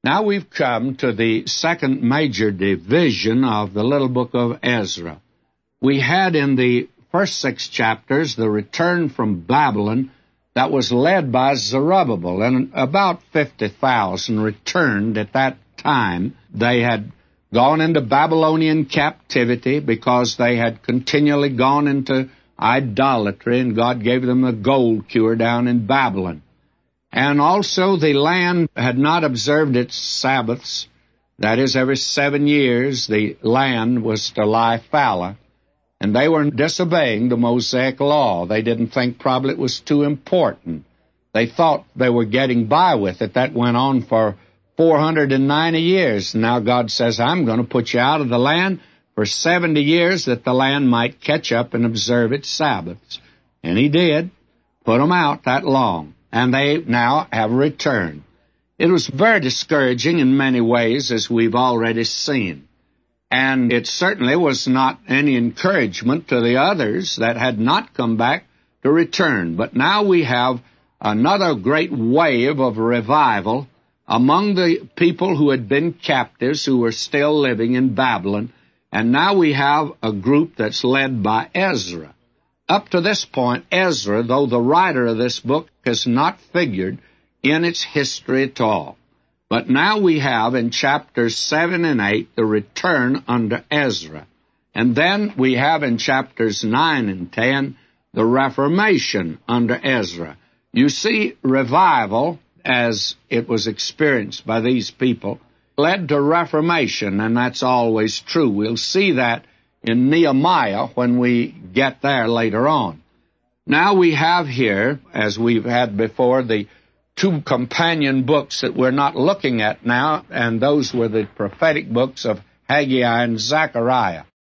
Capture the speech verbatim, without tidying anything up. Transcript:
Now we've come to the second major division of the little book of Ezra. We had in the first six chapters the return from Babylon that was led by Zerubbabel, and about fifty thousand returned at that time. They had gone into Babylonian captivity because they had continually gone into idolatry, and God gave them the gold cure down in Babylon. And also the land had not observed its Sabbaths. That is, every seven years the land was to lie fallow. And they were disobeying the Mosaic law. They didn't think probably it was too important. They thought they were getting by with it. That went on for four hundred ninety years. Now God says, I'm going to put you out of the land for seventy years that the land might catch up and observe its Sabbaths. And He did, put them out that long. And they now have returned. It was very discouraging in many ways, as we've already seen. And it certainly was not any encouragement to the others that had not come back to return. But now we have another great wave of revival among the people who had been captives, who were still living in Babylon. And now we have a group that's led by Ezra. Up to this point, Ezra, though the writer of this book, has not figured in its history at all. But now we have in chapters seven and eight the return under Ezra. And then we have in chapters nine and ten the Reformation under Ezra. You see, revival, as it was experienced by these people, led to reformation, and that's always true. We'll see that in Nehemiah when we get there later on. Now we have here, as we've had before, the two companion books that we're not looking at now, and those were the prophetic books of Haggai and Zechariah.